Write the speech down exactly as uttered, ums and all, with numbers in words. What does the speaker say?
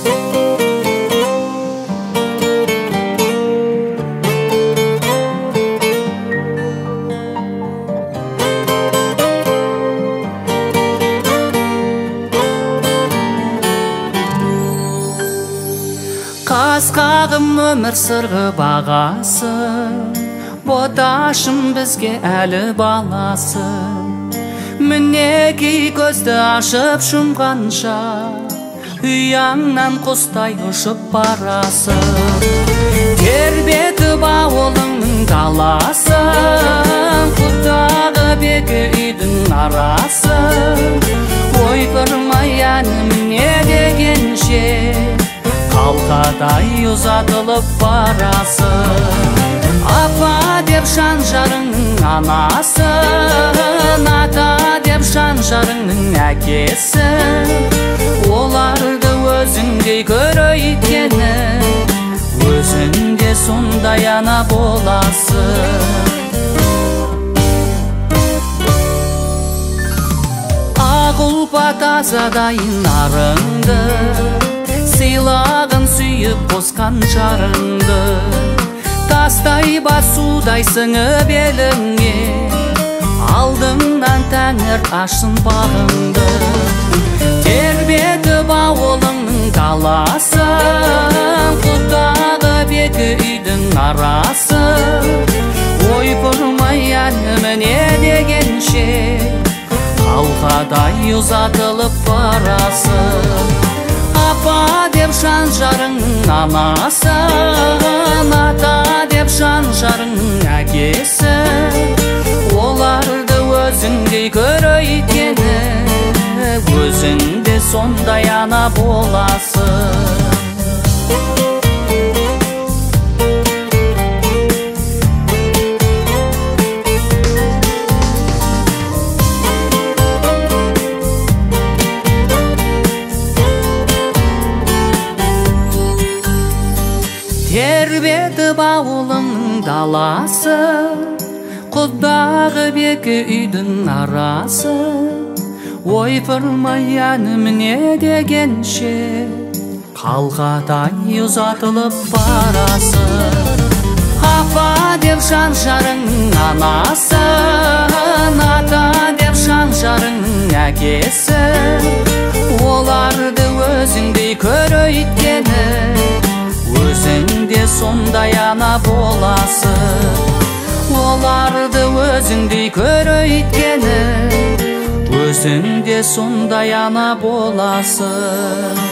Қасқағым өмір сырғы бағасы, боташым бізге әлі баласы. Мінекей көзді ашып жұмғанша, ұяңнан құстай ұшып барасы. Тербетіп ауылыңның даласы, құттағы бекі үйдің арасы. Ойпырмай әнім не дегенше, қалқадай ұзатылып барасы. Апа деп шанжарыңның анасы, ата деп шанжарыңның әкесі. Оларды өзіңдей көр өйткені, өзіңде сондай ана боласы. Ақ ұлпа тазадайын арыңды, сыйлағын сүйіп қосқан жарыңды. Тастай басудай сіңіп еліңе, алдыңнан тәңір ашсын бағыңды. Тербетіп ауылыңның даласы, құттағы бекі үйдің арасы. Ойпырмай әнім не дегенше, қалқадай ұзатылып барасы. Апа деп шанжарыңның анасы, ата деп шанжарыңның әкесі. Оларды өзіңдей көр өйткені, өзіңде сондай ана боласы. Тербетіп ауылыңның даласы, құттағы бекі үйдің арасы. Ойпырмай әнім не дегенше, қалқадай ұзатылып барасы. Апа деп шанжарыңның анасы, ата деп шанжарыңның әкесі. Оларды өзіңдей көр өйткені, өзіңде сондай ана боласы. Оларды өзіңдей көр өйткені, өзіңде сондай ана боласы.